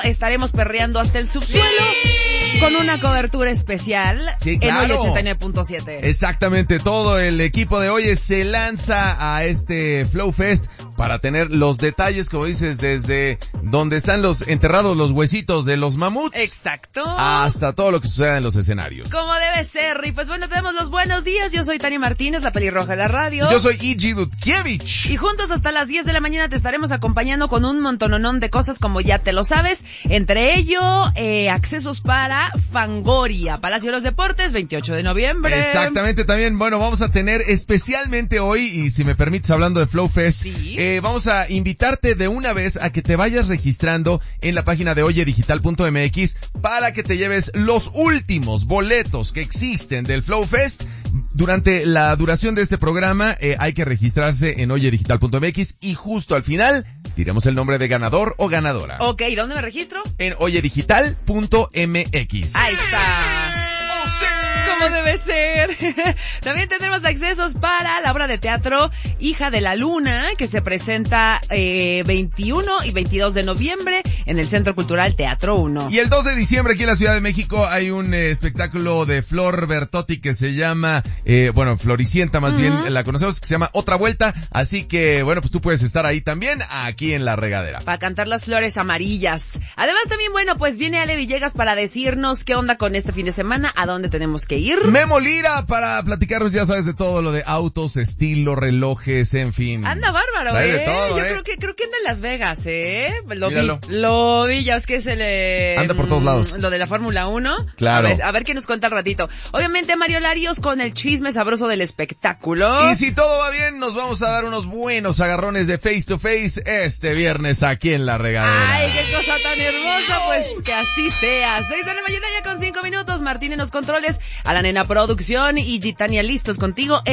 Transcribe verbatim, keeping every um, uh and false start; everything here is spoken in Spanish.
estaremos perreando hasta el subsuelo. ¡Sí! Con una cobertura especial. Sí, claro. En Hoy ochenta y nueve punto siete. Exactamente, todo el equipo de Hoy se lanza a este Flow Fest para tener los detalles, como dices, desde donde están los enterrados los huesitos de los mamuts. Exacto. Hasta todo lo que suceda en los escenarios. Como debe ser, y pues bueno, tenemos los buenos días. Yo soy Tania Martínez, la pelirroja de la radio. Yo soy E G Dudkiewicz. Y juntos hasta las diez de la mañana te estaremos acompañando con un montononón de cosas como ya te lo sabes. Entre ello, eh, accesos para Fangoria, Palacio de los Deportes, veintiocho de noviembre. Exactamente, también, bueno, vamos a tener especialmente hoy, y si me permites, hablando de Flow Fest, ¿Sí? eh, vamos a invitarte de una vez a que te vayas registrando en la página de oye digital punto m x para que te lleves los últimos boletos que existen del Flow Fest. Durante la duración de este programa eh, hay que registrarse en oye digital punto m x y justo al final diremos el nombre de ganador o ganadora. Ok, ¿dónde me registro? En oye digital punto m x. Ahí está. Como debe ser. También tendremos accesos para la obra de teatro Hija de la Luna, que se presenta eh, veintiuno y veintidós de noviembre en el Centro Cultural Teatro uno. Y el dos de diciembre aquí en la Ciudad de México hay un eh, espectáculo de Flor Bertotti que se llama, eh, bueno, Floricienta más uh-huh. bien la conocemos, que se llama Otra Vuelta. Así que, bueno, pues tú puedes estar ahí también, aquí en La Regadera. Para cantar las flores amarillas. Además también, bueno, pues viene Ale Villegas para decirnos qué onda con este fin de semana, a dónde tenemos que ir. Memo Lira para platicarnos, ya sabes, de todo lo de autos, estilo, relojes, en fin. Anda bárbaro, Trae eh. de todo, Yo eh. creo que creo que anda en Las Vegas, eh. Lo Míralo. vi, lo vi, ya es que se le anda por todos lados. Lo de la Fórmula uno. Claro. A ver, a ver qué nos cuenta al ratito. Obviamente Mario Larios con el chisme sabroso del espectáculo. Y si todo va bien, nos vamos a dar unos buenos agarrones de face to face este viernes aquí en La Regadera. Ay, qué cosa tan hermosa, pues que así sea. Seis de la mañana ya con cinco minutos, Martín en los controles, a la nena producción y Gitania listos contigo.